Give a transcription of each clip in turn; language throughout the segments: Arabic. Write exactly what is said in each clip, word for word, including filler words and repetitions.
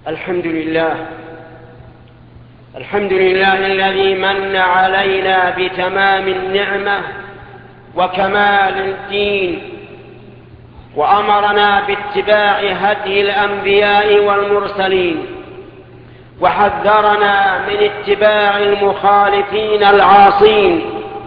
الحمد لله الحمد لله الذي من علينا بتمام النعمة وكمال الدين، وأمرنا باتباع هدي الأنبياء والمرسلين، وحذرنا من اتباع المخالفين العاصين.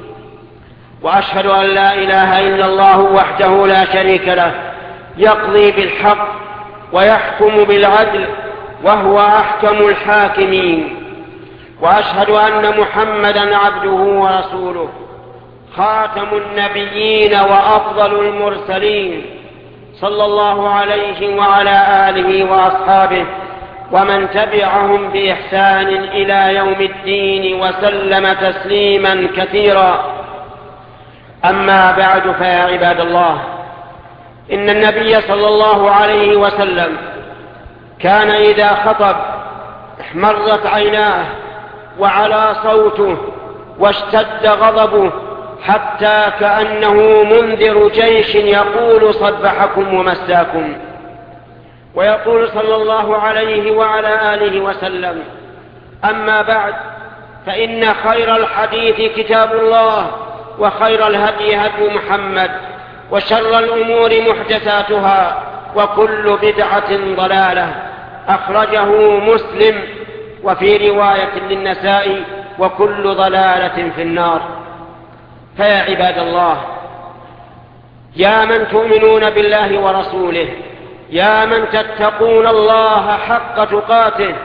وأشهد أن لا إله إلا الله وحده لا شريك له، يقضي بالحق ويحكم بالعدل وهو أحكم الحاكمين. وأشهد أن محمدًا عبده ورسوله، خاتم النبيين وأفضل المرسلين، صلى الله عليه وعلى آله وأصحابه ومن تبعهم بإحسان إلى يوم الدين، وسلم تسليمًا كثيرا. أما بعد، فيا عباد الله، إن النبي صلى الله عليه وسلم كان إذا خطب احمرت عيناه وعلى صوته واشتد غضبه، حتى كأنه منذر جيش يقول صبحكم ومساكم. ويقول صلى الله عليه وعلى آله وسلم: أما بعد، فإن خير الحديث كتاب الله، وخير الهدي هدي محمد، وشر الأمور محدثاتها، وكل بدعة ضلالة. أخرجه مسلم، وفي رواية للنسائي: وكل ضلالة في النار. فيا عباد الله، يا من تؤمنون بالله ورسوله، يا من تتقون الله حق تقاته،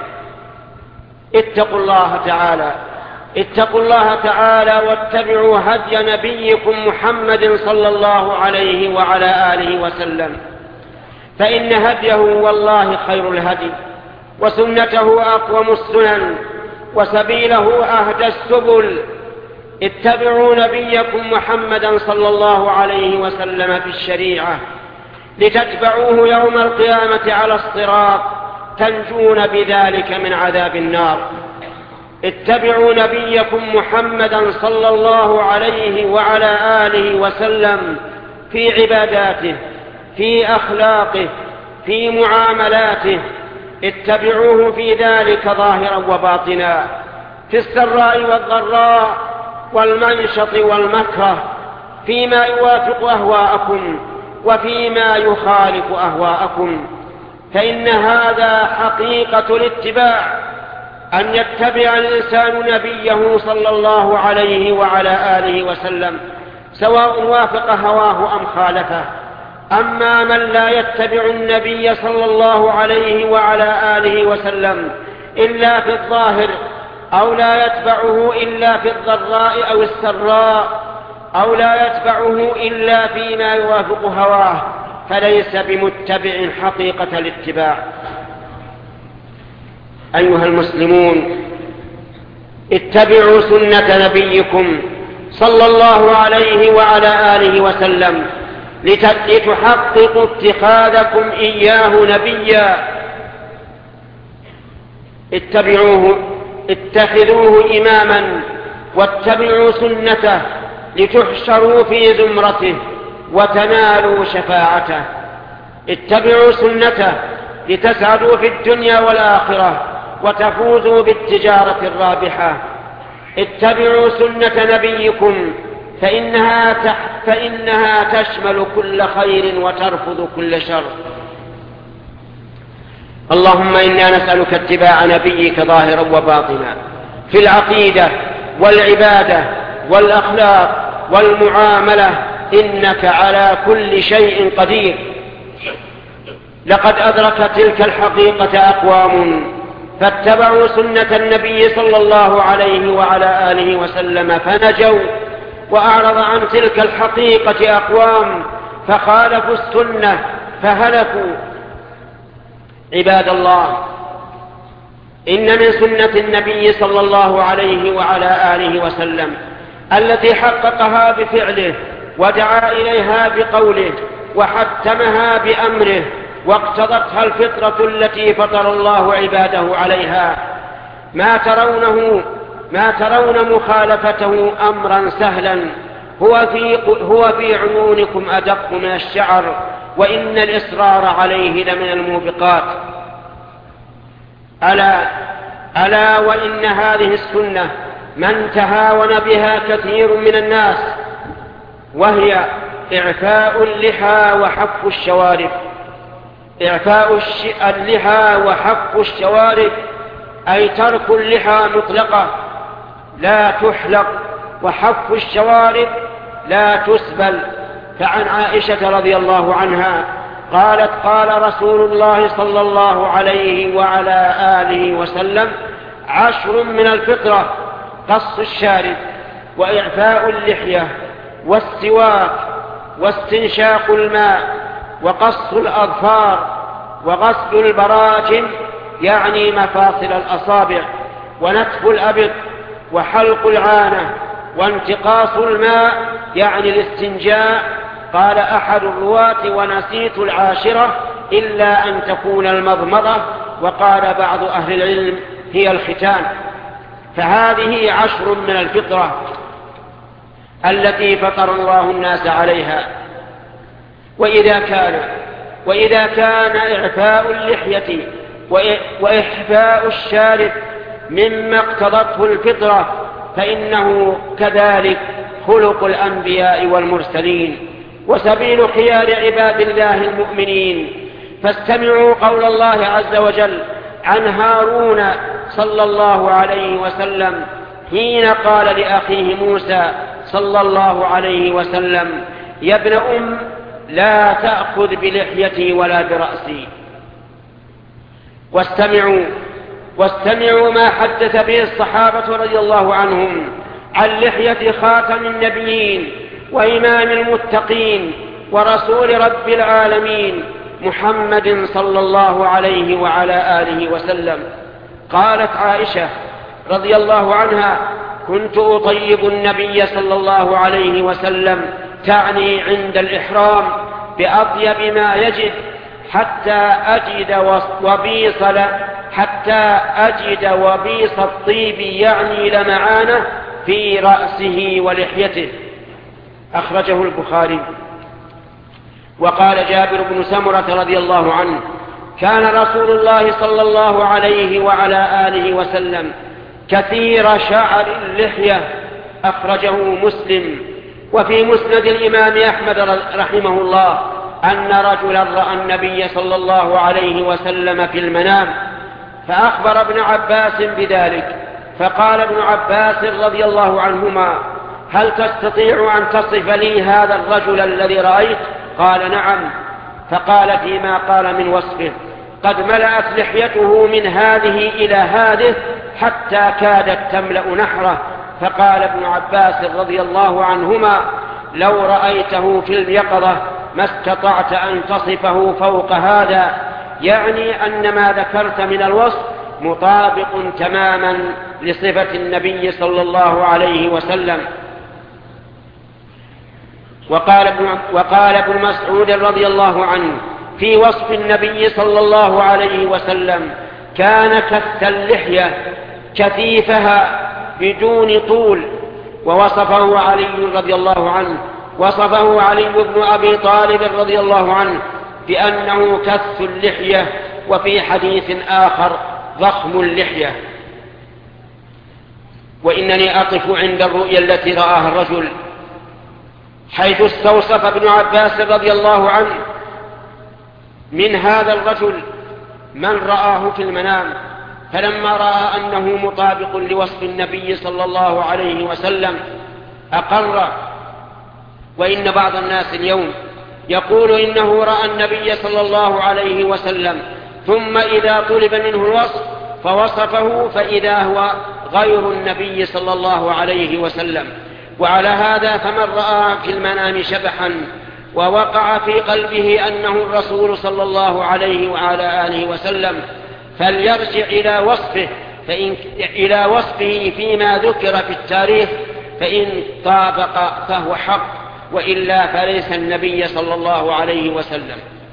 اتقوا الله تعالى اتقوا الله تعالى واتبعوا هدي نبيكم محمد صلى الله عليه وعلى آله وسلم، فإن هديه والله خير الهدي، وسنته أقوم السنن، وسبيله أهدى السبل. اتبعوا نبيكم محمدا صلى الله عليه وسلم في الشريعة، لتتبعوه يوم القيامة على الصراط، تنجون بذلك من عذاب النار. اتبعوا نبيكم محمدا صلى الله عليه وعلى آله وسلم في عباداته، في أخلاقه، في معاملاته. اتبعوه في ذلك ظاهرا وباطنا، في السراء والضراء، والمنشط والمكره، فيما يوافق أهواءكم وفيما يخالف أهواءكم. فإن هذا حقيقة الاتباع، أن يتبع الإنسان نبيه صلى الله عليه وعلى آله وسلم، سواء وافق هواه أم خالفه. أما من لا يتبع النبي صلى الله عليه وعلى آله وسلم إلا في الظاهر، أو لا يتبعه إلا في الضراء أو السراء، أو لا يتبعه إلا فيما يوافق هواه، فليس بمتبع حقيقة الاتباع. أيها المسلمون، اتبعوا سنة نبيكم صلى الله عليه وعلى آله وسلم، لتحققوا اتخاذكم إياه نبيا. اتبعوه اتخذوه إماما، واتبعوا سنته، لتحشروا في زمرته وتنالوا شفاعته. اتبعوا سنته لتسعدوا في الدنيا والآخرة، وتفوزوا بالتجارة الرابحة. اتبعوا سنة نبيكم، فإنها, تح فإنها تشمل كل خير وترفض كل شر. اللهم إنا نسألك اتباع نبيك ظاهرا وباطنا، في العقيدة والعبادة والأخلاق والمعاملة، إنك على كل شيء قدير. لقد أدرك تلك الحقيقة أقوام فاتبعوا سنة النبي صلى الله عليه وعلى آله وسلم فنجوا، وأعرض عن تلك الحقيقة أقوام فخالفوا السنة فهلكوا. عباد الله، إن من سنة النبي صلى الله عليه وعلى آله وسلم التي حققها بفعله، ودعا إليها بقوله، وحتمها بأمره، واقتضتها الفطرة التي فطر الله عباده عليها، ما ترونه ما ترون مخالفته أمرا سهلا، هو في, هو في عيونكم أدق من الشعر، وإن الإصرار عليه لمن الموبقات. ألا ألا وإن هذه السنة من تهاون بها كثير من الناس، وهي إعفاء اللحى وحف الشوارب. إعفاء اللحى وحف الشوارب أي ترك اللحى مطلقة لا تحلق، وحف الشوارب لا تسبل. فعن عائشة رضي الله عنها قالت: قال رسول الله صلى الله عليه وعلى آله وسلم: عشر من الفطرة: قص الشارب، وإعفاء اللحية، والسواك، واستنشاق الماء، وقص الأظفار، وغسل البراجم يعني مفاصل الأصابع، ونتف الأبط، وحلق العانة، وانتقاص الماء يعني الاستنجاء. قال أحد الرواة: ونسيت العاشرة إلا أن تكون المضمضة. وقال بعض أهل العلم: هي الختان. فهذه عشر من الفطرة التي فطر الله الناس عليها. وإذا كان وإذا كان إعفاء اللحية وإحفاء الشارب مما اقتضته الفطرة، فإنه كذلك خلق الأنبياء والمرسلين وسبيل خيار عباد الله المؤمنين. فاستمعوا قول الله عز وجل عن هارون صلى الله عليه وسلم حين قال لأخيه موسى صلى الله عليه وسلم: يا ابن أم، لا تأخذ بلحيتي ولا برأسي. واستمعوا واستمعوا ما حدث به الصحابة رضي الله عنهم عن لحية خاتم النبيين وإمام المتقين ورسول رب العالمين محمد صلى الله عليه وعلى آله وسلم. قالت عائشة رضي الله عنها: كنت أطيب النبي صلى الله عليه وسلم، تعني عند الإحرام، بأطيب ما يجد حتى أجد وبيص حتى أجد وبيص الطيب يعني لمعانه في رأسه ولحيته. أخرجه البخاري. وقال جابر بن سمرة رضي الله عنه: كان رسول الله صلى الله عليه وعلى آله وسلم كثير شعر اللحية. أخرجه مسلم. وفي مسند الإمام أحمد رحمه الله أن رجلا رأى النبي صلى الله عليه وسلم في المنام، فأخبر ابن عباس بذلك، فقال ابن عباس رضي الله عنهما: هل تستطيع أن تصف لي هذا الرجل الذي رأيت؟ قال: نعم. فقال فيما قال من وصفه: قد ملأت لحيته من هذه إلى هذه حتى كادت تملأ نحره. فقال ابن عباس رضي الله عنهما: لو رأيته في اليقظة ما استطعت أن تصفه فوق هذا، يعني أن ما ذكرت من الوصف مطابق تماما لصفة النبي صلى الله عليه وسلم. وقال ابن, وقال ابن مسعود رضي الله عنه في وصف النبي صلى الله عليه وسلم: كان كث اللحية كثيفها بدون طول. ووصفه علي رضي الله عنه وصفه علي بن أبي طالب رضي الله عنه بأنه كث اللحية، وفي حديث آخر ضخم اللحية. وإنني أقف عند الرؤيا التي رآها الرجل، حيث استوصف ابن عباس رضي الله عنه من هذا الرجل من رآه في المنام، فلما رأى أنه مطابق لوصف النبي صلى الله عليه وسلم أقر. وإن بعض الناس اليوم يقول إنه رأى النبي صلى الله عليه وسلم، ثم إذا طلب منه الوصف فوصفه فإذا هو غير النبي صلى الله عليه وسلم. وعلى هذا فمن رأى في المنام شبحا ووقع في قلبه أنه الرسول صلى الله عليه وعلى آله وسلم فليرجع إلى وصفه فإن إلى وصفه فيما ذكر في التاريخ، فإن طابق فهو حق، وإلا فليس النبي صلى الله عليه وسلم.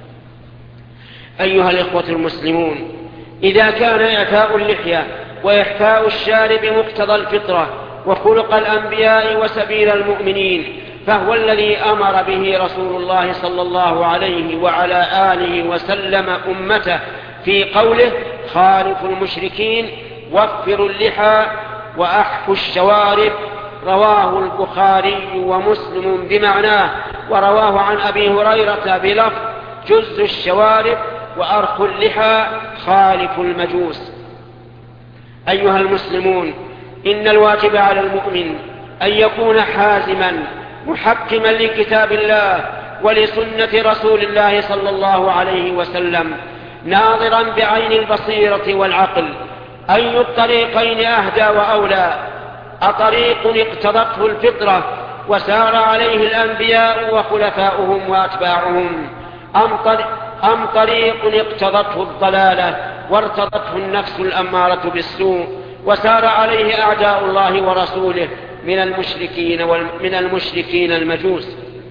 أيها الإخوة المسلمون، إذا كان إعفاء اللحية وإحفاء الشارب مقتضى الفطرة وخلق الأنبياء وسبيل المؤمنين، فهو الذي أمر به رسول الله صلى الله عليه وعلى آله وسلم أمته في قوله: خالفوا المشركين وفروا اللحى وأحفوا الشوارب. رواه البخاري ومسلم بمعناه، ورواه عن أبي هريرة بلفظ جز الشوارب وأرخوا اللحى خالفوا المجوس. أيها المسلمون، إن الواجب على المؤمن أن يكون حازما محكما لكتاب الله ولسنة رسول الله صلى الله عليه وسلم، ناظرا بعين البصيرة والعقل أي الطريقين أهدى وأولى، أطريق اقتضته الفطرة وسار عليه الأنبياء وخلفاؤهم وأتباعهم، أم طريق اقتضته الضلالة وارتضته النفس الأمارة بالسوء وسار عليه أعداء الله ورسوله من المشركين من المشركين المجوس.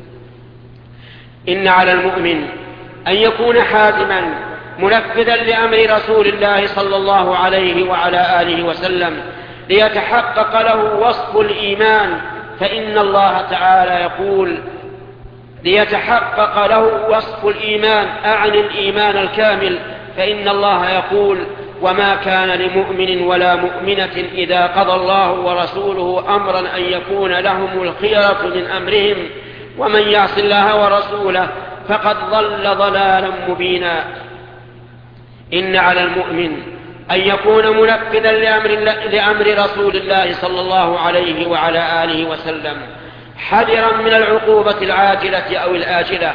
إن على المؤمن أن يكون حازما منفذا لأمر رسول الله صلى الله عليه وعلى آله وسلم ليتحقق له وصف الإيمان، فإن الله تعالى يقول: ليتحقق له وصف الإيمان، أعني الإيمان الكامل، فإن الله يقول: وما كان لمؤمن ولا مؤمنة إذا قضى الله ورسوله أمرا أن يكون لهم الخيرة من أمرهم ومن يعص الله ورسوله فقد ضل ضلالا مبينا. إن على المؤمن أن يكون منفذا لأمر, لأمر رسول الله صلى الله عليه وعلى آله وسلم، حذرا من العقوبة العاجلة أو الآجلة.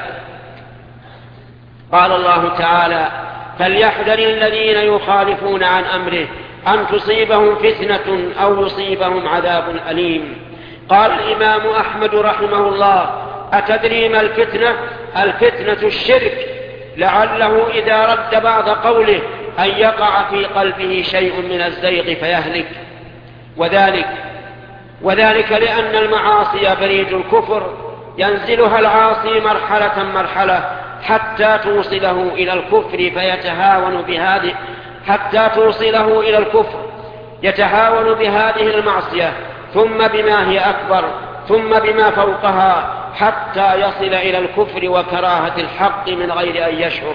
قال الله تعالى: فليحذر الذين يخالفون عن أمره أن تصيبهم فتنة أو يصيبهم عذاب أليم. قال الإمام أحمد رحمه الله: أتدري ما الفتنة؟ الفتنة الشرك، لعله إذا رد بعض قوله أن يقع في قلبه شيء من الزيغ فيهلك، وذلك وذلك لأن المعاصي بريد الكفر، ينزلها العاصي مرحلة مرحلة حتى توصله إلى الكفر فيتهاون بهذه حتى توصله إلى الكفر يتهاون بهذه المعصية، ثم بما هي أكبر، ثم بما فوقها، حتى يصل إلى الكفر وكراهة الحق من غير أن يشعر.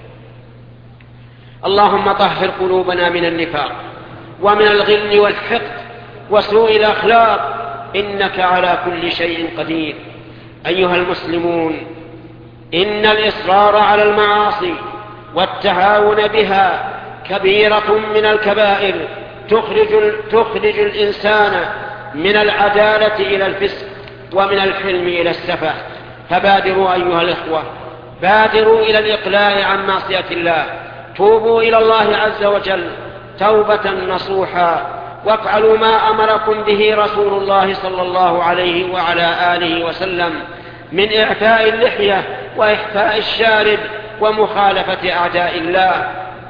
اللهم طهر قلوبنا من النفاق ومن الغل والحقد وسوء الأخلاق، إنك على كل شيء قدير. أيها المسلمون، إن الإصرار على المعاصي والتهاون بها كبيرة من الكبائر تخرج, تخرج الإنسان من العدالة إلى الفسق ومن الحلم إلى السفه. فبادروا أيها الإخوة، بادروا إلى الإقلاع عن معصية الله، توبوا إلى الله عز وجل توبة نصوحا، وافعلوا ما أمركم به رسول الله صلى الله عليه وعلى آله وسلم من إعفاء اللحية وإحفاء الشارب ومخالفة أعداء الله.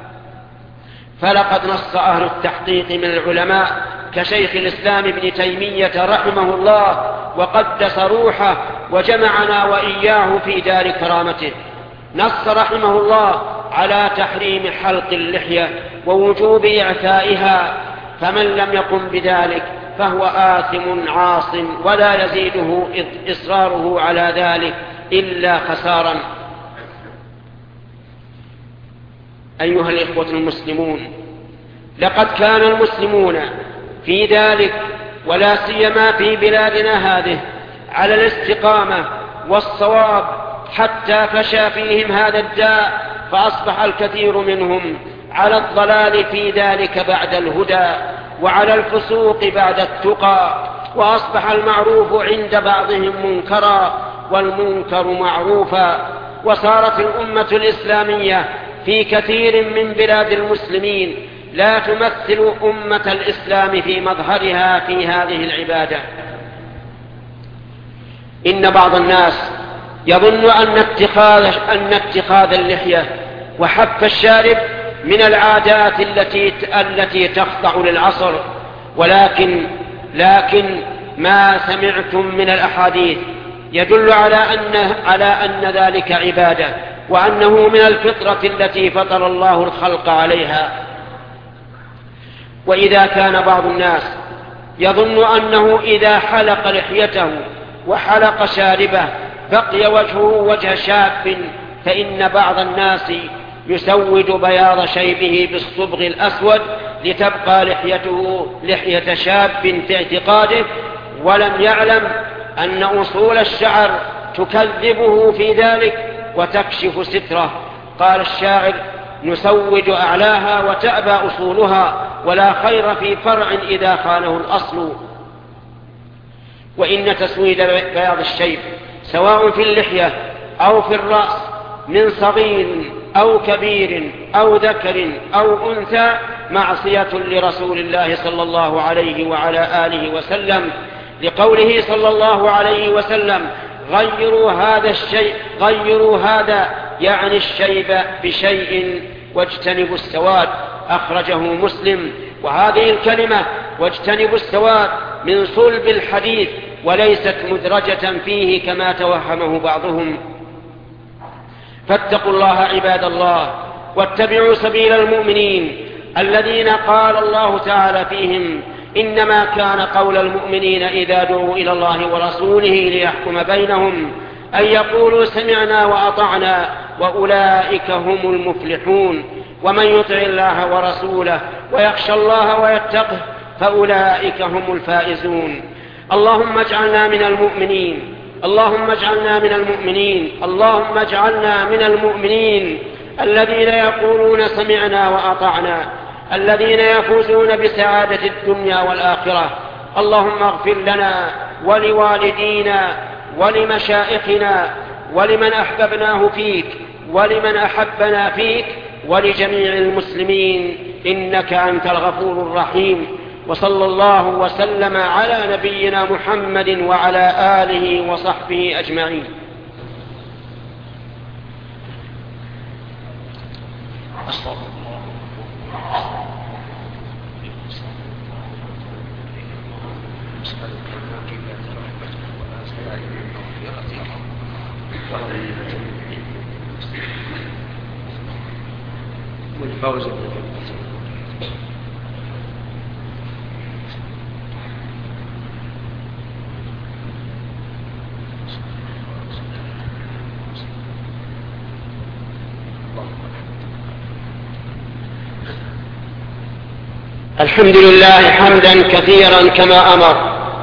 فلقد نص أهل التحقيق من العلماء كشيخ الإسلام ابن تيمية رحمه الله وقدس روحه وجمعنا وإياه في دار كرامته، نص رحمه الله على تحريم حلق اللحية ووجوب إعفائها، فمن لم يقم بذلك فهو آثم عاص ولا يزيده إصراره على ذلك إلا خسارا. أيها الإخوة المسلمون، لقد كان المسلمون في ذلك ولا سيما في بلادنا هذه على الاستقامة والصواب، حتى فشى فيهم هذا الداء، فأصبح الكثير منهم على الضلال في ذلك بعد الهدى، وعلى الفسوق بعد التقى، وأصبح المعروف عند بعضهم منكرا والمنكر معروفا. وصارت الأمة الإسلامية في كثير من بلاد المسلمين لا تمثل أمة الإسلام في مظهرها في هذه العبادة. إن بعض الناس يظن أن اتخاذ, أن اتخاذ اللحية وحف الشارب من العادات التي, التي تخضع للعصر، ولكن لكن ما سمعتم من الأحاديث يدل على أن, على أن ذلك عبادة، وأنه من الفطرة التي فطر الله الخلق عليها. وإذا كان بعض الناس يظن أنه إذا حلق لحيته وحلق شاربه بقي وجهه وجه شاب، فإن بعض الناس يسود بياض شيبه بالصبغ الأسود لتبقى لحيته لحية شاب في اعتقاده، ولم يعلم أن أصول الشعر تكذبه في ذلك وتكشف ستره. قال الشاعر: نسوج أعلاها وتأبى أصولها، ولا خير في فرع إذا خانه الأصل. وإن تسويد بياض الشيب سواء في اللحية أو في الرأس من صغير أو كبير أو ذكر أو أنثى معصية لرسول الله صلى الله عليه وعلى آله وسلم، لقوله صلى الله عليه وسلم: غيروا هذا الشيء غيروا هذا يعني الشيب بشيء واجتنبوا السواد. أخرجه مسلم. وهذه الكلمة واجتنبوا السواد من صلب الحديث وليست مدرجة فيه كما توهمه بعضهم. فاتقوا الله عباد الله، واتبعوا سبيل المؤمنين الذين قال الله تعالى فيهم: إنما كان قول المؤمنين إذا دعوا إلى الله ورسوله ليحكم بينهم أن يقولوا سمعنا وأطعنا وأولئك هم المفلحون. ومن يطع الله ورسوله ويخشى الله ويتقه فأولئك هم الفائزون. اللهم اجعلنا من المؤمنين اللهم اجعلنا من المؤمنين اللهم اجعلنا من المؤمنين الذين يقولون سمعنا وأطعنا، الذين يفوزون بسعادة الدنيا والآخرة. اللهم اغفر لنا ولوالدينا ولمشائخنا ولمن أحببناه فيك ولمن أحبنا فيك ولجميع المسلمين، إنك أنت الغفور الرحيم. وصلى الله وسلم على نبينا محمد وعلى آله وصحبه أجمعين. والفوز الحمد لله حمدا كثيرا كما أمر،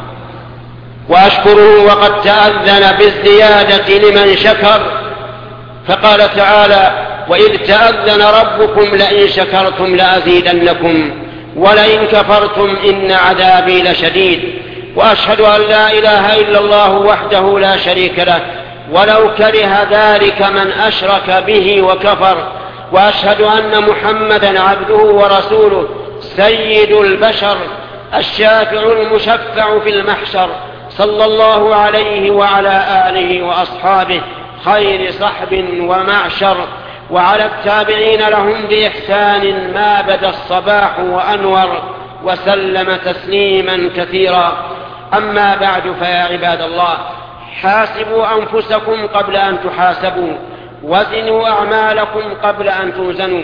وأشكره وقد تأذن بالزيادة لمن شكر، فقال تعالى: وإذ تأذن ربكم لئن شكرتم لأزيدنكم ولئن كفرتم إن عذابي لشديد. وأشهد أن لا إله إلا الله وحده لا شريك له ولو كره ذلك من أشرك به وكفر. وأشهد أن محمدا عبده ورسوله سيد البشر الشافع المشفع في المحشر، صلى الله عليه وعلى آله وأصحابه خير صحب ومعشر، وعلى التابعين لهم بإحسان ما بدا الصباح وأنور، وسلم تسليما كثيرا. أما بعد، فيا عباد الله، حاسبوا أنفسكم قبل أن تحاسبوا، وزنوا أعمالكم قبل أن توزنوا،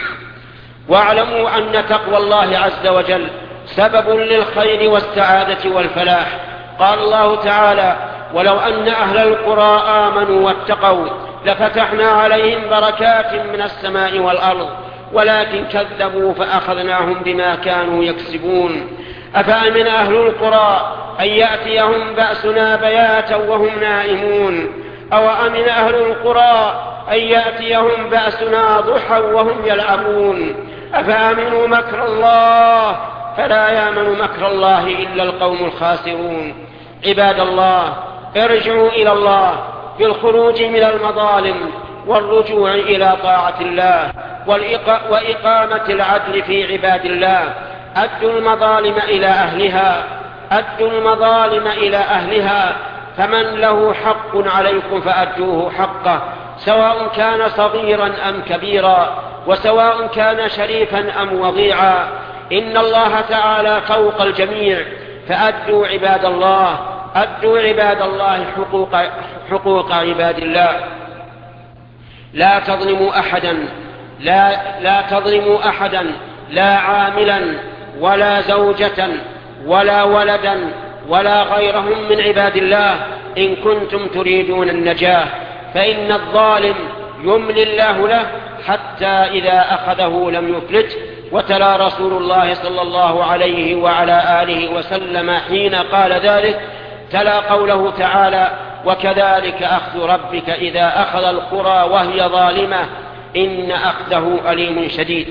واعلموا أن تقوى الله عز وجل سبب للخير والسعادة والفلاح. قال الله تعالى: ولو أن أهل القرى آمنوا واتقوا لفتحنا عليهم بركات من السماء والأرض ولكن كذبوا فأخذناهم بما كانوا يكسبون. أفأمن أهل القرى أن يأتيهم بأسنا بياتا وهم نائمون، أو أمن أهل القرى أن يأتيهم بأسنا ضحى وهم يلعبون. أفأمنوا مكر الله فلا يأمن مكر الله إلا القوم الخاسرون. عباد الله، ارجعوا إلى الله بالخروج من المظالم والرجوع إلى طاعة الله وإقامة العدل في عباد الله. أدوا المظالم إلى أهلها أدوا المظالم إلى أهلها فمن له حق عليكم فأدوه حقه، سواء كان صغيرا أم كبيرا، وسواء كان شريفا أم وضيعا. إن الله تعالى فوق الجميع، فأدوا عباد الله أدوا عباد الله حقوق, حقوق عباد الله. لا تظلموا أحدا لا, لا تظلموا أحدا لا عاملا ولا زوجة ولا ولدا ولا غيرهم من عباد الله إن كنتم تريدون النجاة، فإن الظالم يملي الله له حتى إذا أخذه لم يفلته. وتلا رسول الله صلى الله عليه وعلى آله وسلم حين قال ذلك تلا قوله تعالى: وكذلك أخذ ربك إذا أخذ القرى وهي ظالمة إن أخذه أليم شديد.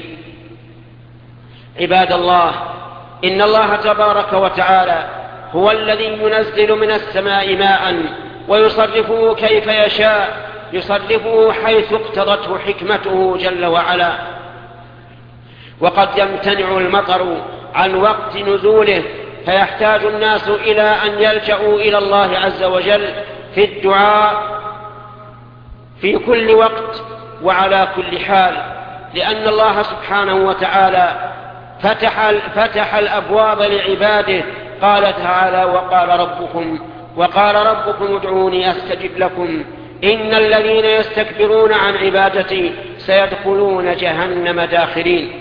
عباد الله، إن الله تبارك وتعالى هو الذي ينزل من السماء ماء ويصرفه كيف يشاء، يصرفه حيث اقتضته حكمته جل وعلا. وقد يمتنع المطر عن وقت نزوله فيحتاج الناس إلى أن يلجأوا إلى الله عز وجل في الدعاء في كل وقت وعلى كل حال، لأن الله سبحانه وتعالى فتح, فتح الأبواب لعباده. قال تعالى: وقال ربكم وقال ربكم ادعوني أستجب لكم إن الذين يستكبرون عن عبادتي سيدخلون جهنم داخرين.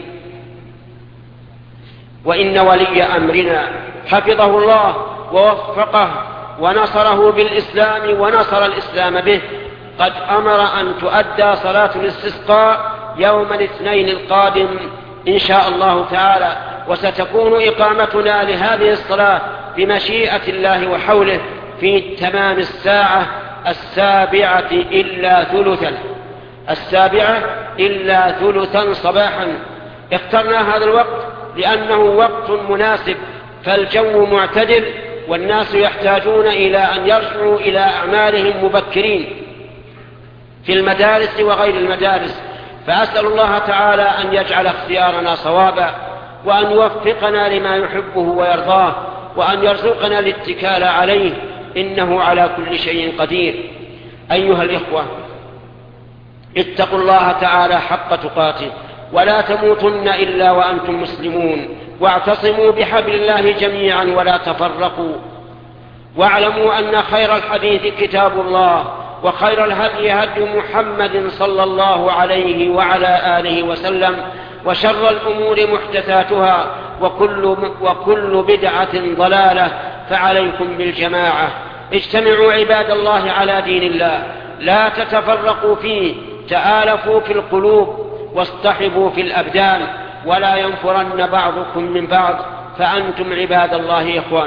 وإن ولي أمرنا حفظه الله ووفقه ونصره بالإسلام ونصر الإسلام به قد أمر أن تؤدى صلاة الاستسقاء يوم الاثنين القادم إن شاء الله تعالى، وستكون إقامتنا لهذه الصلاة بمشيئة الله وحوله في تمام الساعة السابعة إلا ثلثا السابعة إلا ثلثا صباحا. اخترنا هذا الوقت لأنه وقت مناسب، فالجو معتدل والناس يحتاجون إلى أن يرجعوا إلى أعمالهم مبكرين في المدارس وغير المدارس. فأسأل الله تعالى أن يجعل اختيارنا صوابا، وأن يوفقنا لما يحبه ويرضاه، وأن يرزقنا الاتكال عليه إنه على كل شيء قدير. أيها الإخوة، اتقوا الله تعالى حق تقاته ولا تموتن إلا وأنتم مسلمون، واعتصموا بحبل الله جميعا ولا تفرقوا، واعلموا أن خير الحديث كتاب الله، وخير الهدي هدي محمد صلى الله عليه وعلى آله وسلم، وشر الأمور محدثاتها، وكل, وكل بدعة ضلالة، فعليكم بالجماعة. اجتمعوا عباد الله على دين الله، لا تتفرقوا فيه، تآلفوا في القلوب واصطحبوا في الأبدان، ولا ينفرن بعضكم من بعض، فأنتم عباد الله إخوان.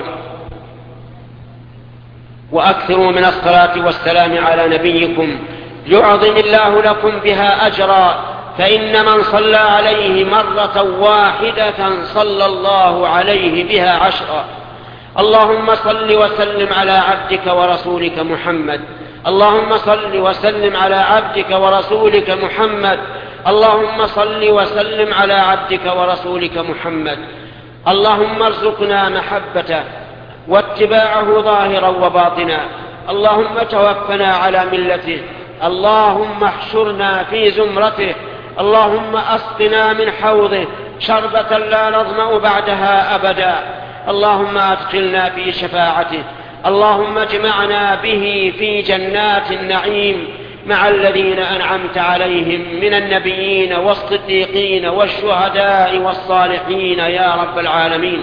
وأكثروا من الصلاة والسلام على نبيكم يعظم الله لكم بها أجرا، فإن من صلى عليه مرة واحدة صلى الله عليه بها عشرا. اللهم صل وسلم على عبدك ورسولك محمد اللهم صل وسلم على عبدك ورسولك محمد اللهم صل وسلم على عبدك ورسولك محمد. اللهم ارزقنا محبته واتباعه ظاهرا وباطنا. اللهم توفنا على ملته. اللهم احشرنا في زمرته. اللهم اسقنا من حوضه شربة لا نظمأ بعدها أبدا. اللهم ادخلنا في شفاعته. اللهم اجمعنا به في جنات النعيم مع الذين أنعمت عليهم من النبيين والصديقين والشهداء والصالحين يا رب العالمين.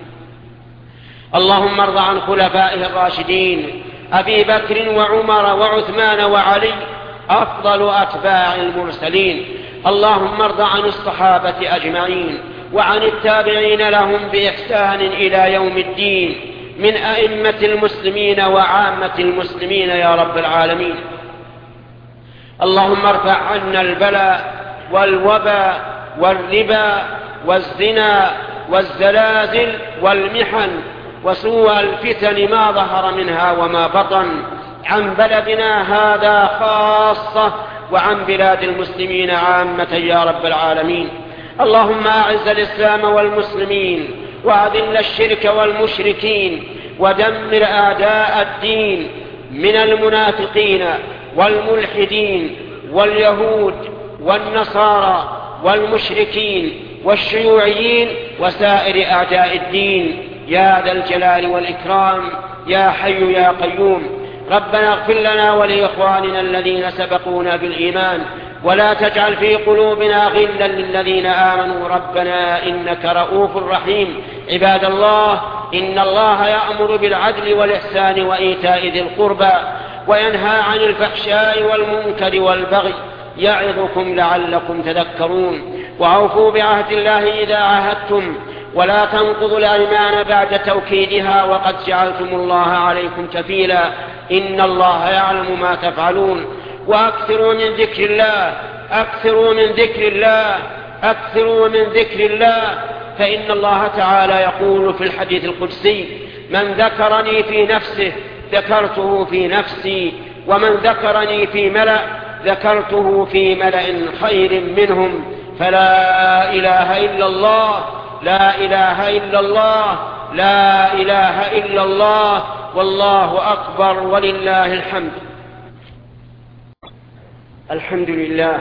اللهم ارض عن خلفائه الراشدين أبي بكر وعمر وعثمان وعلي أفضل أتباع المرسلين. اللهم ارض عن الصحابة أجمعين وعن التابعين لهم بإحسان إلى يوم الدين من أئمة المسلمين وعامة المسلمين يا رب العالمين. اللهم ارفع عنا البلاء والوباء والربا والزنا والزلازل والمحن وسوء الفتن ما ظهر منها وما بطن عن بلدنا هذا خاصة وعن بلاد المسلمين عامة يا رب العالمين. اللهم أعز الإسلام والمسلمين وأذل الشرك والمشركين ودمر أعداء الدين من المنافقين والملحدين واليهود والنصارى والمشركين والشيوعيين وسائر أعداء الدين يا ذا الجلال والإكرام يا حي يا قيوم. ربنا اغفر لنا ولإخواننا الذين سبقونا بالإيمان ولا تجعل في قلوبنا غلا للذين آمنوا ربنا إنك رؤوف رحيم. عباد الله، إن الله يأمر بالعدل والإحسان وإيتاء ذي القربى وينهى عن الفحشاء والمنكر والبغي يعظكم لعلكم تذكرون. وأوفوا بعهد الله إذا عاهدتم ولا تنقضوا الأيمان بعد توكيدها وقد جعلتم الله عليكم كفيلا إن الله يعلم ما تفعلون. وأكثروا من ذكر الله أكثروا من ذكر الله أكثروا من ذكر الله فإن الله تعالى يقول في الحديث القدسي: من ذكرني في نفسه ذكرته في نفسي ومن ذكرني في ملأ ذكرته في ملأ خير منهم. فلا إله إلا الله لا إله إلا الله لا إله إلا الله والله أكبر ولله الحمد. الحمد لله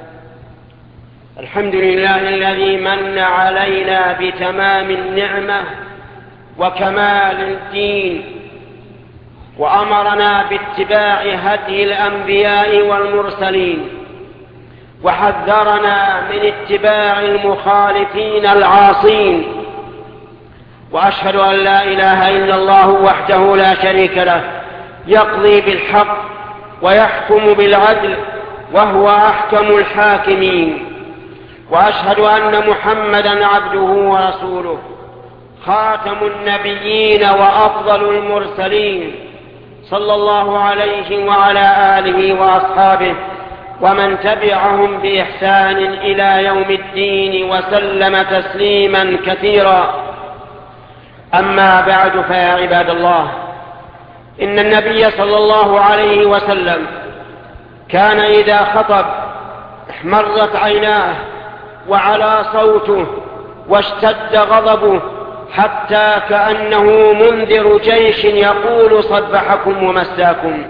الحمد لله الذي من علينا بتمام النعمة وكمال الدين وأمرنا باتباع هدي الأنبياء والمرسلين وحذرنا من اتباع المخالفين العاصين. وأشهد أن لا إله إلا الله وحده لا شريك له يقضي بالحق ويحكم بالعدل وهو أحكم الحاكمين. وأشهد أن محمدًا عبده ورسوله خاتم النبيين وأفضل المرسلين صلى الله عليه وعلى آله وأصحابه ومن تبعهم بإحسان إلى يوم الدين وسلم تسليما كثيرا. أما بعد فيا عباد الله، إن النبي صلى الله عليه وسلم كان إذا خطب احمرت عيناه وعلى صوته واشتد غضبه حتى كأنه منذر جيش يقول صبحكم ومساكم.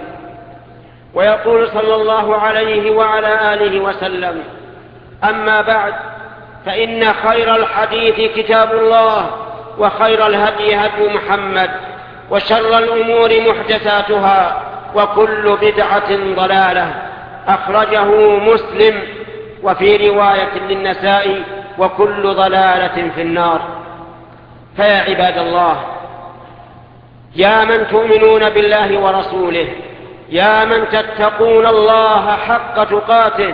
ويقول صلى الله عليه وعلى آله وسلم: أما بعد فإن خير الحديث كتاب الله وخير الهدي هدي محمد وشر الأمور محدثاتها وكل بدعة ضلالة. أخرجه مسلم. وفي رواية للنسائي: وكل ضلالة في النار. فيا عباد الله، يا من تؤمنون بالله ورسوله، يا من تتقون الله حق تقاته،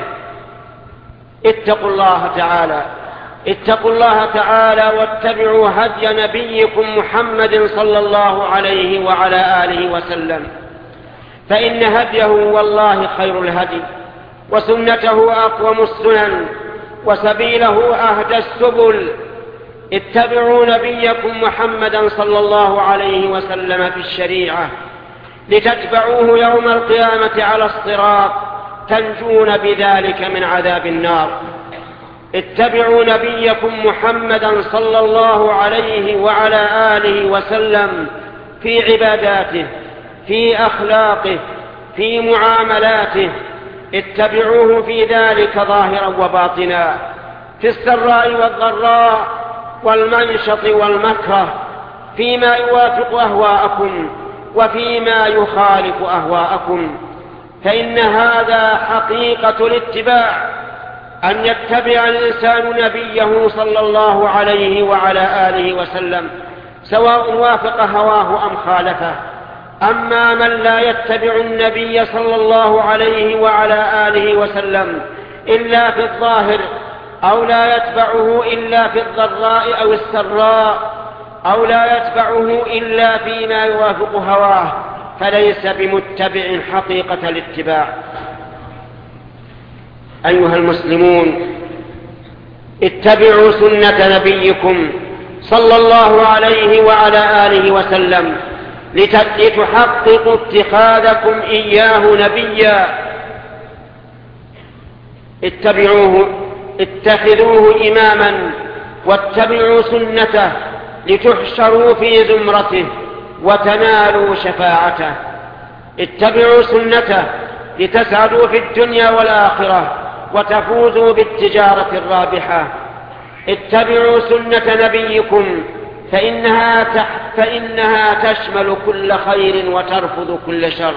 اتقوا الله تعالى اتقوا الله تعالى واتبعوا هدي نبيكم محمد صلى الله عليه وعلى آله وسلم، فإن هديه والله خير الهدي وسنته أقوم السنن وسبيله أهدى السبل. اتبعوا نبيكم محمدا صلى الله عليه وسلم في الشريعة لتتبعوه يوم القيامة على الصراط تنجون بذلك من عذاب النار. اتبعوا نبيكم محمدا صلى الله عليه وعلى آله وسلم في عباداته، في أخلاقه، في معاملاته. اتبعوه في ذلك ظاهرا وباطنا، في السراء والضراء والمنشط والمكره، فيما يوافق أهواءكم وفيما يخالف أهواءكم. فإن هذا حقيقة الاتباع، أن يتبع الإنسان نبيه صلى الله عليه وعلى آله وسلم سواء وافق هواه أم خالفه. أما من لا يتبع النبي صلى الله عليه وعلى آله وسلم إلا في الظاهر، أو لا يتبعه إلا في الضراء أو السراء، أو لا يتبعه إلا فيما يوافق هواه، فليس بمتبع حقيقة الاتباع. أيها المسلمون، اتبعوا سنة نبيكم صلى الله عليه وعلى آله وسلم لتحققوا اتخاذكم إياه نبيا. اتبعوه اتخذوه إماما واتبعوا سنته لتحشروا في زمرته وتنالوا شفاعته. اتبعوا سنته لتسعدوا في الدنيا والآخرة وتفوزوا بالتجارة الرابحة. اتبعوا سنة نبيكم فإنها, تح فإنها تشمل كل خير وترفض كل شر.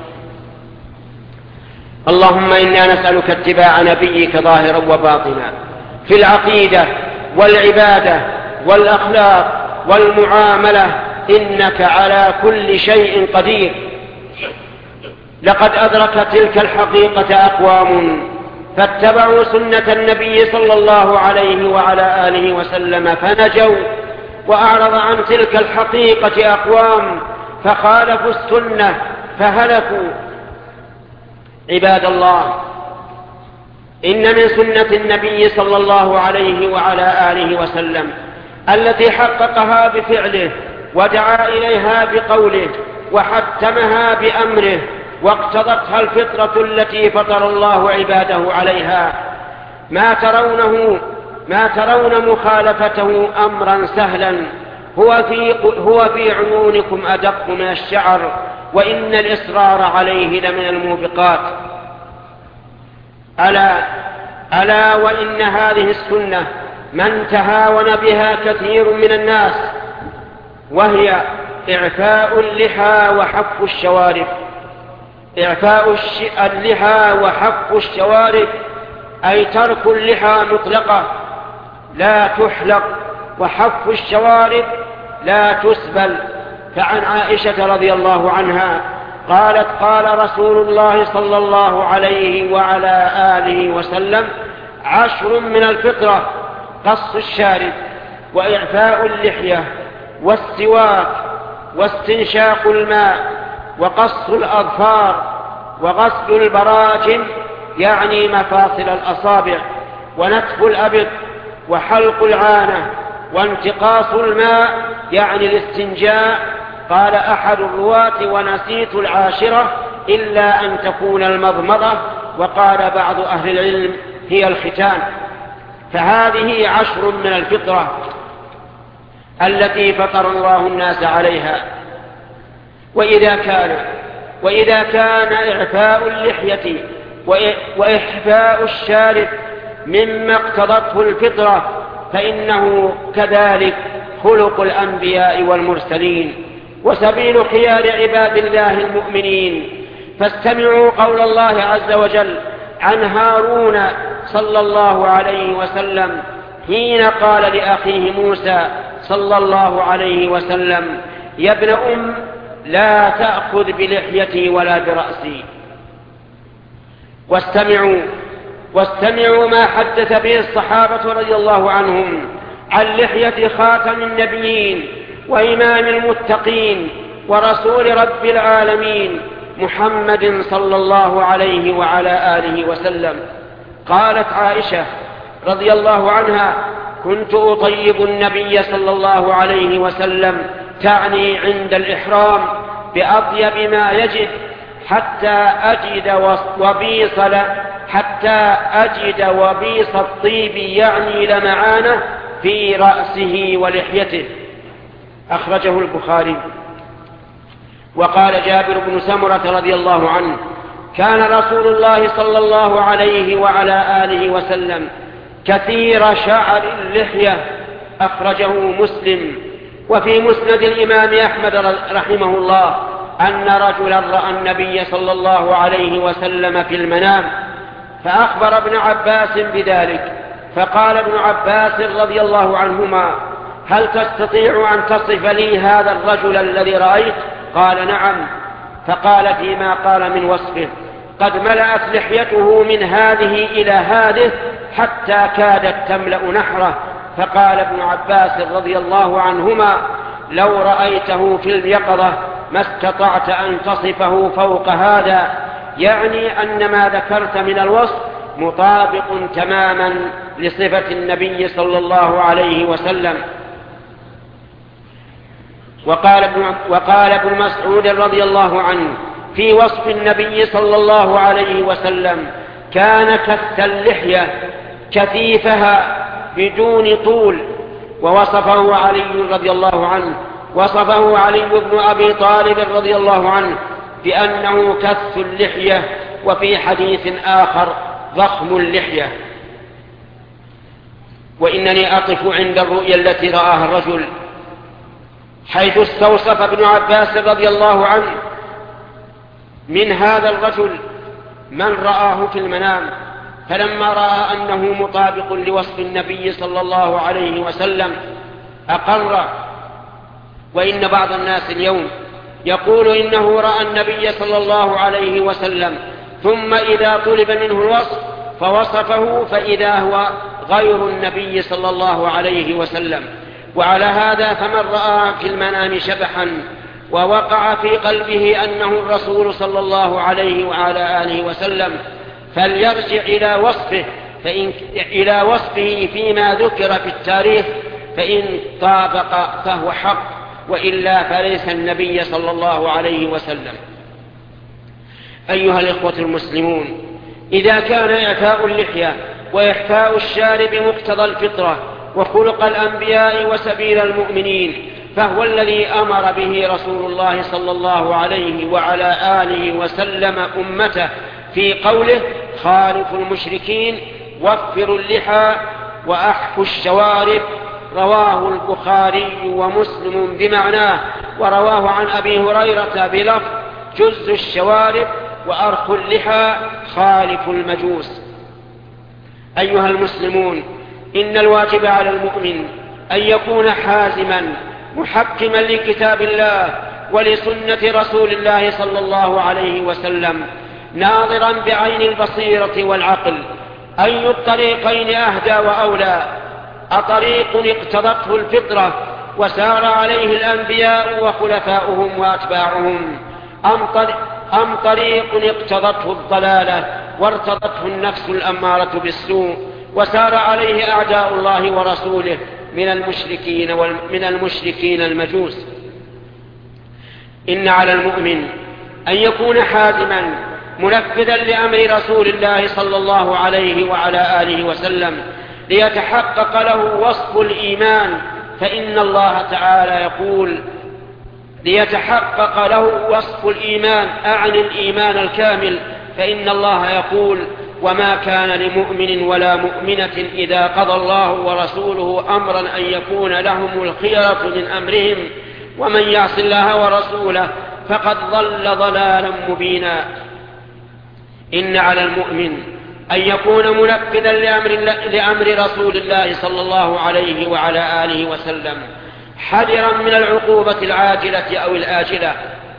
اللهم إنا نسألك اتباع نبيك ظاهرا وباطنا في العقيدة والعبادة والأخلاق والمعاملة، إنك على كل شيء قدير. لقد أدرك تلك الحقيقة أقوام فاتبعوا سنة النبي صلى الله عليه وعلى آله وسلم فنجوا، وأعرض عن تلك الحقيقة أقوام فخالفوا السنة فهلكوا. عباد الله، إن من سنة النبي صلى الله عليه وعلى آله وسلم التي حققها بفعله ودعا إليها بقوله وحتمها بأمره واقتضتها الفطرة التي فطر الله عباده عليها، ما ترونه ما ترون مخالفته أمرا سهلا هو في, هو في عيونكم أدق من الشعر، وإن الإصرار عليه لمن الموبقات. ألا, ألا وإن هذه السنة من تهاون بها كثير من الناس، وهي إعفاء اللحى وحف الشوارب. إعفاء اللحى وحف الشوارب أي ترك اللحى مطلقة لا تحلق، وحف الشوارب لا تسبل. فعن عائشة رضي الله عنها قالت قال رسول الله صلى الله عليه وعلى آله وسلم: عشر من الفطرة: قص الشارب، وإعفاء اللحية، والسواك، واستنشاق الماء، وقص الأظفار، وغسل البراجم يعني مفاصل الأصابع، ونتف الأبط، وحلق العانة، وانتقاص الماء يعني الاستنجاء. قال أحد الرواة: ونسيت العاشرة إلا أن تكون المضمضة. وقال بعض أهل العلم: هي الختان. فهذه عشر من الفطرة التي فطر الله الناس عليها. وإذا كان وإذا كان إعفاء اللحية وإحفاء الشارب مما اقتضته الفطرة، فإنه كذلك خلق الأنبياء والمرسلين وسبيل خيار عباد الله المؤمنين. فاستمعوا قول الله عز وجل عن هارون صلى الله عليه وسلم حين قال لأخيه موسى صلى الله عليه وسلم: يا ابن أم، لا تأخذ بلحيتي ولا برأسي. واستمعوا واستمعوا ما حدث به الصحابة رضي الله عنهم عن لحية خاتم النبيين وإمام المتقين ورسول رب العالمين محمد صلى الله عليه وعلى آله وسلم. قالت عائشة رضي الله عنها: كنت أطيب النبي صلى الله عليه وسلم، تعني عند الإحرام، بأطيب ما يجد حتى أجد وبيص حتى أجد وبيص الطيب يعني لمعانه في رأسه ولحيته. أخرجه البخاري. وقال جابر بن سمرة رضي الله عنه: كان رسول الله صلى الله عليه وعلى آله وسلم كثير شعر اللحية. أخرجه مسلم. وفي مسند الإمام أحمد رحمه الله أن رجلا رأى النبي صلى الله عليه وسلم في المنام، فأخبر ابن عباس بذلك، فقال ابن عباس رضي الله عنهما: هل تستطيع أن تصف لي هذا الرجل الذي رأيت؟ قال: نعم. فقال فيما قال من وصفه: قد ملأت لحيته من هذه إلى هذه حتى كادت تملأ نحره. فقال ابن عباس رضي الله عنهما: لو رأيته في اليقظة ما استطعت أن تصفه فوق هذا، يعني أن ما ذكرت من الوصف مطابق تماما لصفة النبي صلى الله عليه وسلم. وقال ابن, وقال ابن مسعود رضي الله عنه في وصف النبي صلى الله عليه وسلم: كان كث اللحية كثيفها بدون طول. ووصفه علي رضي الله عنه وصفه علي بن أبي طالب رضي الله عنه بأنه كث اللحية، وفي حديث آخر ضخم اللحية. وإنني أقف عند الرؤيا التي رآها الرجل، حيث استوصف ابن عباس رضي الله عنه من هذا الرجل من رآه في المنام، فلما رأى أنه مطابق لوصف النبي صلى الله عليه وسلم أقر. وإن بعض الناس اليوم يقول إنه رأى النبي صلى الله عليه وسلم، ثم إذا طلب منه الوصف فوصفه فإذا هو غير النبي صلى الله عليه وسلم. وعلى هذا فمن رأى في المنام شبحا ووقع في قلبه أنه الرسول صلى الله عليه وعلى آله وسلم فليرجع إلى وصفه فإن إلى وصفه فيما ذكر في التاريخ، فإن طابق فهو حق، وإلا فليس النبي صلى الله عليه وسلم. أيها الإخوة المسلمون، إذا كان إعفاء اللحية وإحفاء الشارب مقتضى الفطرة وخلق الأنبياء وسبيل المؤمنين، فهو الذي أمر به رسول الله صلى الله عليه وعلى آله وسلم أمته في قوله: خالفوا المشركين وفروا اللحى وأحفوا الشوارب. رواه البخاري ومسلم بمعناه، ورواه عن أبي هريرة بلفظ: جز الشوارب وأرخوا اللحى خالفوا المجوس. أيها المسلمون، إن الواجب على المؤمن أن يكون حازما محكما لكتاب الله ولسنة رسول الله صلى الله عليه وسلم، ناظرا بعين البصيرة والعقل أي الطريقين أهدى وأولى: أطريق اقتضته الفطرة وسار عليه الأنبياء وخلفاؤهم وأتباعهم، أم طريق اقتضته الضلالة وارتضته النفس الأمارة بالسوء وسار عليه أعداء الله ورسوله من المشركين ومن المشركين المجوس. إن على المؤمن أن يكون حازما منفذا لأمر رسول الله صلى الله عليه وعلى آله وسلم ليتحقق له وصف الإيمان، فإن الله تعالى يقول: ليتحقق له وصف الإيمان، أعني الإيمان الكامل، فإن الله يقول: وما كان لمؤمن ولا مؤمنة إذا قضى الله ورسوله أمرا أن يكون لهم الخيرة من أمرهم ومن يعص الله ورسوله فقد ضل ضلالا مبينا. إن على المؤمن أن يكون منفذا لأمر, لأمر رسول الله صلى الله عليه وعلى آله وسلم، حذرا من العقوبة العاجلة أو الآجلة.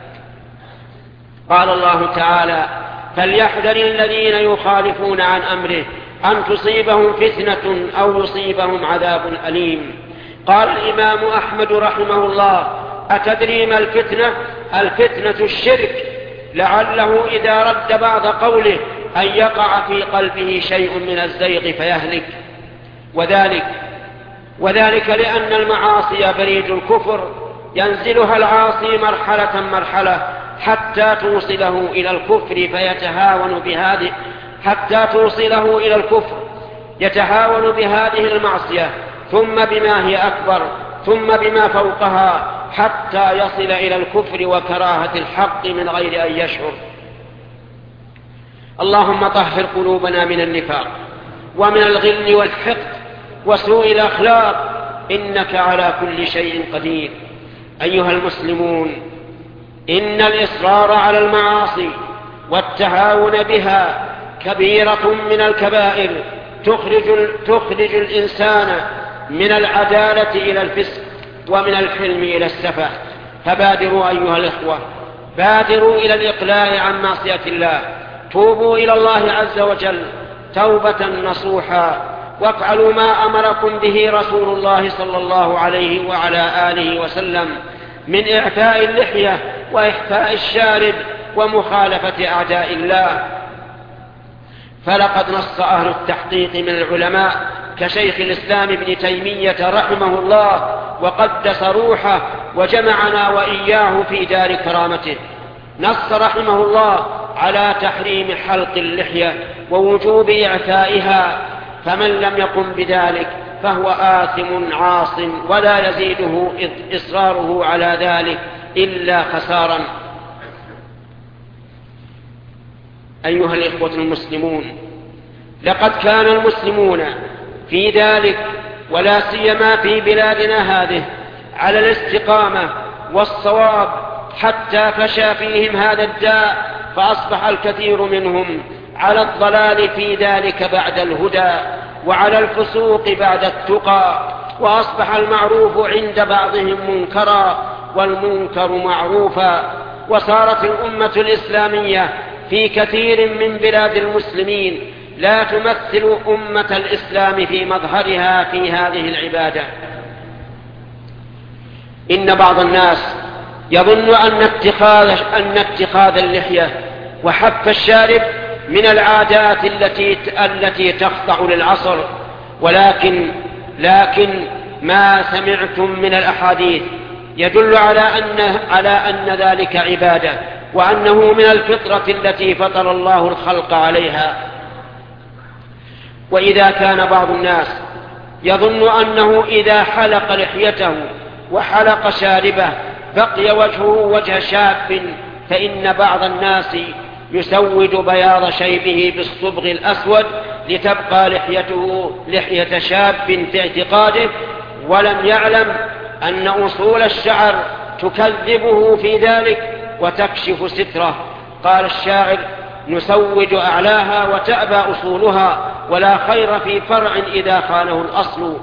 قال الله تعالى: فليحذر الذين يخالفون عن أمره أن تصيبهم فتنة أو يصيبهم عذاب أليم. قال الإمام أحمد رحمه الله: أتدري ما الفتنة؟ الفتنة الشرك، لعله إذا رد بعض قوله أن يقع في قلبه شيء من الزيغ فيهلك، وذلك وذلك لأن المعاصي بريد الكفر، ينزلها العاصي مرحلة مرحلة حتى توصله إلى الكفر فيتهاون بهذه حتى توصله إلى الكفر يتهاون بهذه المعصية، ثم بما هي أكبر، ثم بما فوقها، حتى يصل إلى الكفر وكراهة الحق من غير أن يشعر. اللهم طهر قلوبنا من النفاق ومن الغل والحقد وسوء الأخلاق، إنك على كل شيء قدير. أيها المسلمون، إن الإصرار على المعاصي والتهاون بها كبيرة من الكبائر تخرج, تخرج الإنسان من العدالة إلى الفسق ومن الحلم إلى السفه. فبادروا أيها الإخوة، بادروا إلى الإقلاع عن معصية الله، توبوا إلى الله عز وجل توبة نصوحا، وافعلوا ما أمركم به رسول الله صلى الله عليه وعلى آله وسلم من إعفاء اللحية وإحفاء الشارب ومخالفة أعداء الله. فلقد نص أهل التحقيق من العلماء كشيخ الإسلام ابن تيمية رحمه الله وقدس روحه وجمعنا وإياه في دار كرامته، نص رحمه الله على تحريم حلق اللحية ووجوب إعفائها، فمن لم يقم بذلك فهو آثم عاص ولا يزيده إصراره على ذلك إلا خسارا. أيها الإخوة المسلمون، لقد كان المسلمون في ذلك ولا سيما في بلادنا هذه على الاستقامة والصواب، حتى فشى فيهم هذا الداء، فأصبح الكثير منهم على الضلال في ذلك بعد الهدى، وعلى الفسوق بعد التقى، وأصبح المعروف عند بعضهم منكرا والمنكر معروفا. وصارت الأمة الإسلامية في كثير من بلاد المسلمين لا تمثل أمة الإسلام في مظهرها في هذه العبادة. إن بعض الناس يظن أن اتخاذ, أن اتخاذ اللحية وحف الشارب من العادات التي, التي تخضع للعصر، ولكن لكن ما سمعتم من الأحاديث يدل على أن, على أن ذلك عبادة، وأنه من الفطرة التي فطر الله الخلق عليها. وإذا كان بعض الناس يظن أنه إذا حلق لحيته وحلق شاربه بقي وجهه وجه شاب، فإن بعض الناس يسود بياض شيبه بالصبغ الأسود لتبقى لحيته لحية شاب في اعتقاده، ولم يعلم أن أصول الشعر تكذبه في ذلك وتكشف ستره. قال الشاعر: نسود أعلاها وتأبى أصولها، ولا خير في فرع إذا خانه الأصل.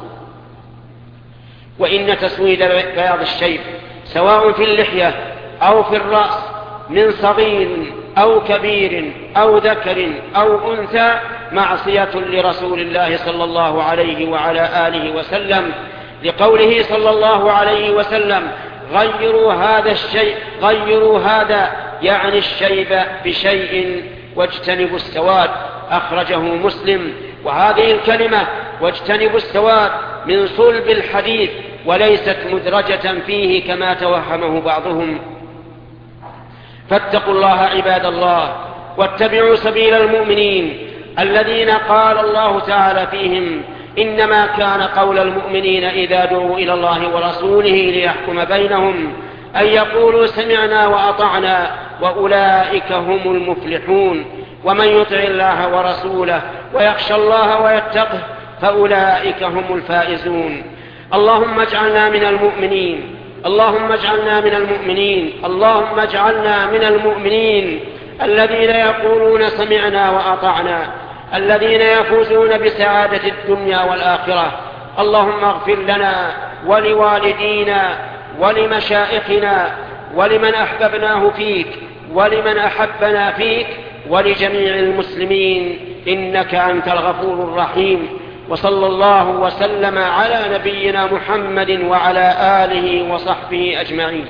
وإن تسويد بياض الشيب سواء في اللحية أو في الرأس من صغير أو كبير أو ذكر أو أنثى معصية لرسول الله صلى الله عليه وعلى آله وسلم، لقوله صلى الله عليه وسلم: غيروا هذا الشيء غيروا هذا يعني الشيب بشيء واجتنبوا السواد، أخرجه مسلم. وهذه الكلمة واجتنبوا السواد من صلب الحديث وليست مدرجة فيه كما توهمه بعضهم. فاتقوا الله عباد الله، واتبعوا سبيل المؤمنين الذين قال الله تعالى فيهم: إنما كان قول المؤمنين إذا دعوا إلى الله ورسوله ليحكم بينهم أن يقولوا سمعنا وأطعنا وأولئك هم المفلحون. ومن يطع الله ورسوله ويخشى الله ويتقه فأولئك هم الفائزون. اللهم اجعلنا من المؤمنين اللهم اجعلنا من المؤمنين اللهم اجعلنا من المؤمنين الذين يقولون سمعنا وأطعنا، الذين يفوزون بسعادة الدنيا والآخرة. اللهم اغفر لنا ولوالدينا ولمشائخنا ولمن أحببناه فيك ولمن أحبنا فيك ولجميع المسلمين، إنك أنت الغفور الرحيم. وصلى الله وسلم على نبينا محمد وعلى آله وصحبه أجمعين.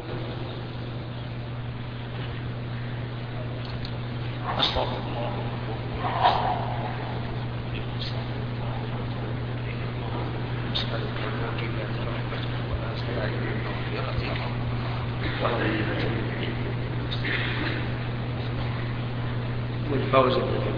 والفوز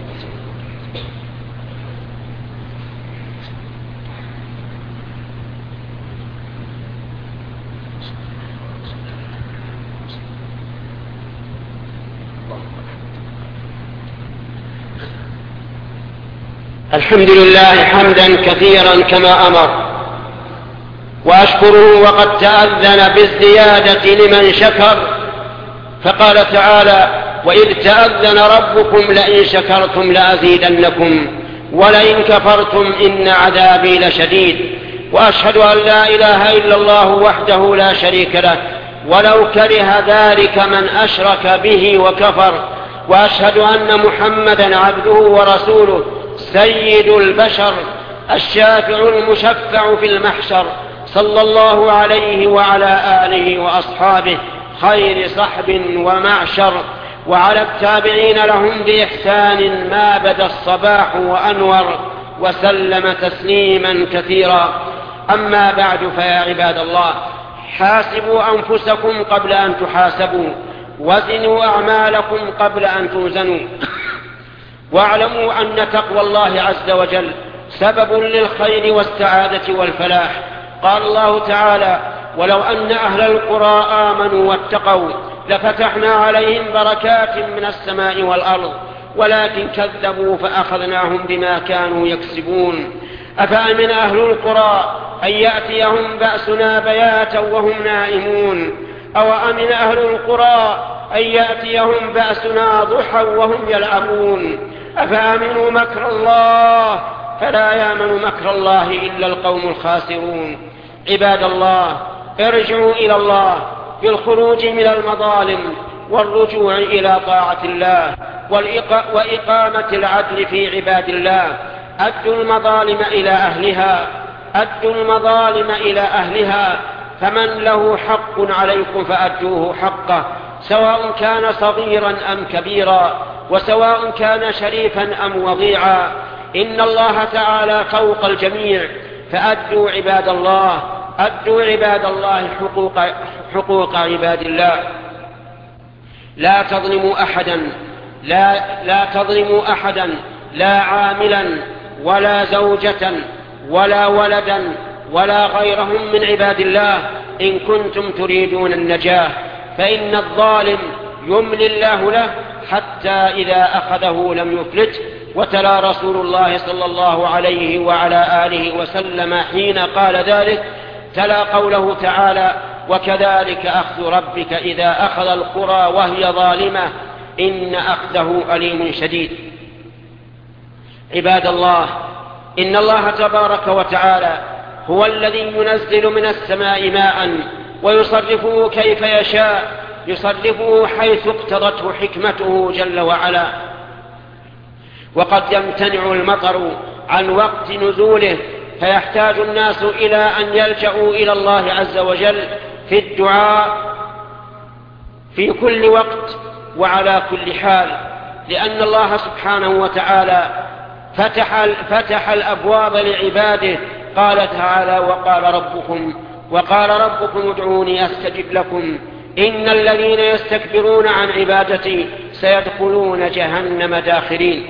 الحمد لله حمدا كثيرا كما أمر، وأشكره وقد تأذن بالزيادة لمن شكر، فقال تعالى: وإذ تأذن ربكم لئن شكرتم لأزيدنكم ولئن كفرتم إن عذابي لشديد. وأشهد أن لا إله إلا الله وحده لا شريك له ولو كره ذلك من أشرك به وكفر. وأشهد أن محمدا عبده ورسوله سيد البشر الشافع المشفع في المحشر، صلى الله عليه وعلى آله وأصحابه خير صحب ومعشر، وعلى التابعين لهم بإحسان ما بدا الصباح وأنور، وسلم تسليما كثيرا. أما بعد، فيا عباد الله، حاسبوا أنفسكم قبل أن تحاسبوا، وزنوا أعمالكم قبل أن توزنوا، واعلموا أن تقوى الله عز وجل سبب للخير والسعادة والفلاح. قال الله تعالى: ولو أن أهل القرى آمنوا واتقوا لفتحنا عليهم بركات من السماء والأرض ولكن كذبوا فأخذناهم بما كانوا يكسبون. أفأمن أهل القرى أن يأتيهم بأسنا بياتا وهم نائمون، أو أمن أهل القرى أن يأتيهم بأسنا ضحى وهم يلعبون. أفأمنوا مكر الله فلا يأمن مكر الله إلا القوم الخاسرون. عباد الله، ارجعوا إلى الله بالخروج من المظالم والرجوع إلى طاعة الله وإقامة العدل في عباد الله. أدوا المظالم إلى أهلها أدوا المظالم إلى أهلها فمن له حق عليكم فأدوه حقه، سواء كان صغيرا أم كبيرا، وسواء كان شريفا أم وضيعا. إن الله تعالى فوق الجميع، فأدوا عباد الله أدوا عباد الله حقوق, حقوق عباد الله. لا تظلموا أحدا لا, لا تظلموا أحدا لا عاملا ولا زوجة ولا ولدا ولا غيرهم من عباد الله إن كنتم تريدون النجاة، فإن الظالم يملي الله له حتى إذا أخذه لم يفلته. وتلا رسول الله صلى الله عليه وعلى آله وسلم حين قال ذلك تلا قوله تعالى: وكذلك أخذ ربك إذا أخذ القرى وهي ظالمة إن أخذه أليم شديد. عباد الله، إن الله تبارك وتعالى هو الذي ينزل من السماء ماء ويصرفه كيف يشاء، يصرفه حيث اقتضته حكمته جل وعلا. وقد يمتنع المطر عن وقت نزوله، فيحتاج الناس إلى أن يلجأوا إلى الله عز وجل في الدعاء في كل وقت وعلى كل حال، لأن الله سبحانه وتعالى فتح, فتح الأبواب لعباده. قال تعالى: وقال ربكم وقال ربكم ادعوني أستجب لكم إن الذين يستكبرون عن عبادتي سيدخلون جهنم داخرين.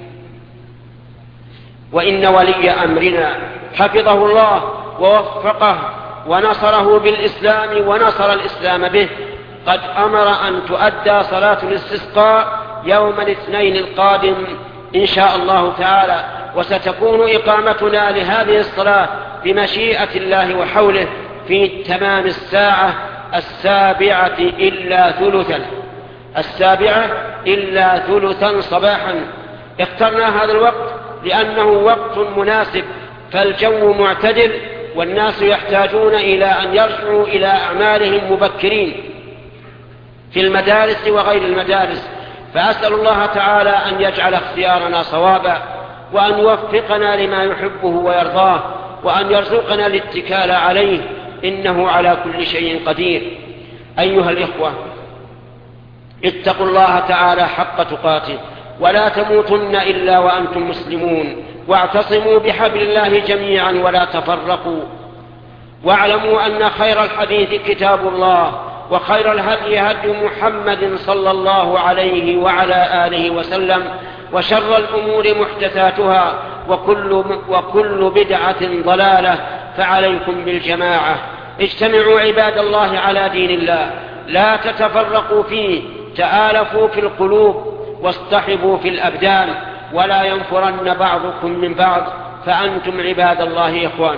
وإن ولي أمرنا حفظه الله ووفقه ونصره بالإسلام ونصر الإسلام به قد أمر أن تؤدى صلاة الاستسقاء يوم الاثنين القادم إن شاء الله تعالى، وستكون إقامتنا لهذه الصلاة بمشيئة الله وحوله في تمام الساعة السابعة إلا ثلثا السابعة إلا ثلثا صباحا. اخترنا هذا الوقت لأنه وقت مناسب، فالجو معتدل والناس يحتاجون إلى أن يرجعوا إلى أعمالهم مبكرين في المدارس وغير المدارس. فأسأل الله تعالى أن يجعل اختيارنا صوابا، وأن يوفقنا لما يحبه ويرضاه، وأن يرزقنا الاتكال عليه إنه على كل شيء قدير. أيها الإخوة، اتقوا الله تعالى حق تقاته ولا تموتن إلا وأنتم مسلمون، واعتصموا بحبل الله جميعا ولا تفرقوا، واعلموا أن خير الحديث كتاب الله، وخير الهدي هدي محمد صلى الله عليه وعلى آله وسلم، وشر الأمور محدثاتها، وكل, وكل بدعة ضلالة، فعليكم بالجماعة. اجتمعوا عباد الله على دين الله، لا تتفرقوا فيه، تآلفوا في القلوب واصطحبوا في الأبدان، ولا ينفرن بعضكم من بعض، فأنتم عباد الله إخوان.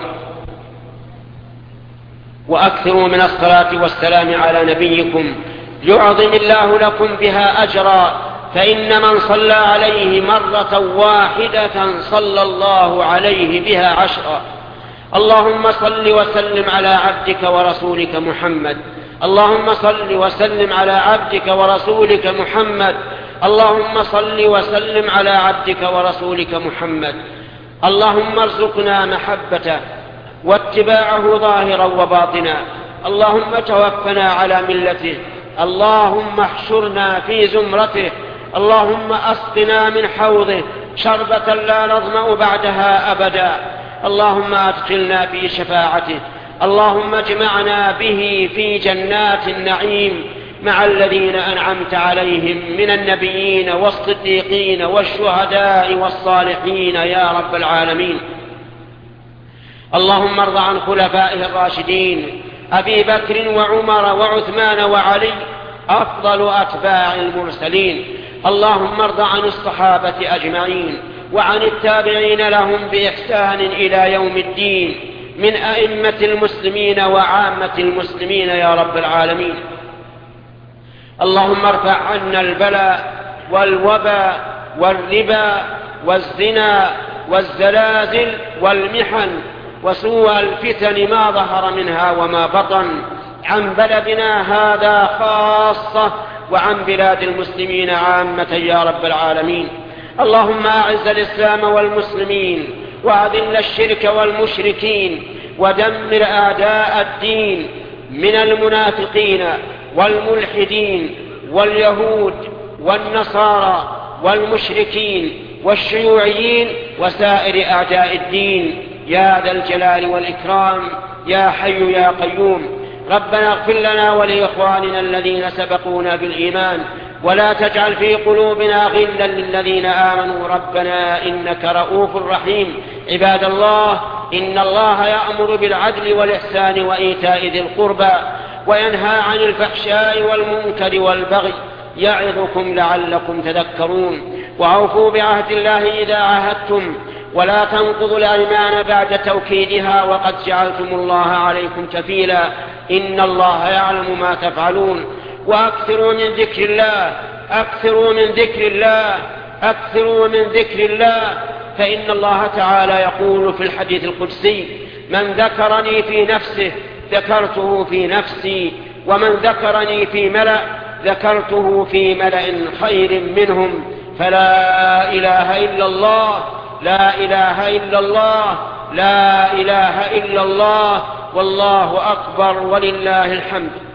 وأكثروا من الصلاة والسلام على نبيكم يعظم الله لكم بها أجرا، فإن من صلى عليه مرة واحدة صلى الله عليه بها عشرا. اللهم صل وسلم على عبدك ورسولك محمد اللهم صل وسلم على عبدك ورسولك محمد اللهم صل وسلم على عبدك ورسولك محمد. اللهم ارزقنا محبته واتباعه ظاهرا وباطنا. اللهم توفنا على ملته. اللهم احشرنا في زمرته. اللهم اسقنا من حوضه شربة لا نظمأ بعدها أبدا. اللهم أدخلنا في شفاعته. اللهم اجمعنا به في جنات النعيم مع الذين أنعمت عليهم من النبيين والصديقين والشهداء والصالحين يا رب العالمين. اللهم ارض عن خلفائه الراشدين أبي بكر وعمر وعثمان وعلي أفضل أتباع المرسلين. اللهم ارض عن الصحابة أجمعين وعن التابعين لهم بإحسان إلى يوم الدين من أئمة المسلمين وعامة المسلمين يا رب العالمين. اللهم ارفع عنا البلاء والوباء والربا والزنا والزلازل والمحن وسوء الفتن ما ظهر منها وما بطن عن بلدنا هذا خاصة وعن بلاد المسلمين عامة يا رب العالمين. اللهم أعز الإسلام والمسلمين وأذل الشرك والمشركين ودمر أعداء الدين من المنافقين والملحدين واليهود والنصارى والمشركين والشيوعيين وسائر أعداء الدين يا ذا الجلال والإكرام يا حي يا قيوم. ربنا اغفر لنا ولإخواننا الذين سبقونا بالإيمان ولا تجعل في قلوبنا غلا للذين آمنوا ربنا إنك رؤوف رحيم. عباد الله، إن الله يأمر بالعدل والإحسان وإيتاء ذي القربى وينهى عن الفحشاء والمنكر والبغي يعظكم لعلكم تذكرون. وأوفوا بعهد الله إذا عاهدتم ولا تنقضوا الأيمان بعد توكيدها وقد جعلتم الله عليكم كفيلا إن الله يعلم ما تفعلون. وأكثروا من ذكر الله أكثروا من ذكر الله أكثروا من ذكر الله فإن الله تعالى يقول في الحديث القدسي: من ذكرني في نفسه ذكرته في نفسي ومن ذكرني في ملأ ذكرته في ملأ خير منهم. فلا إله إلا الله لا إله إلا الله لا إله إلا الله والله أكبر ولله الحمد.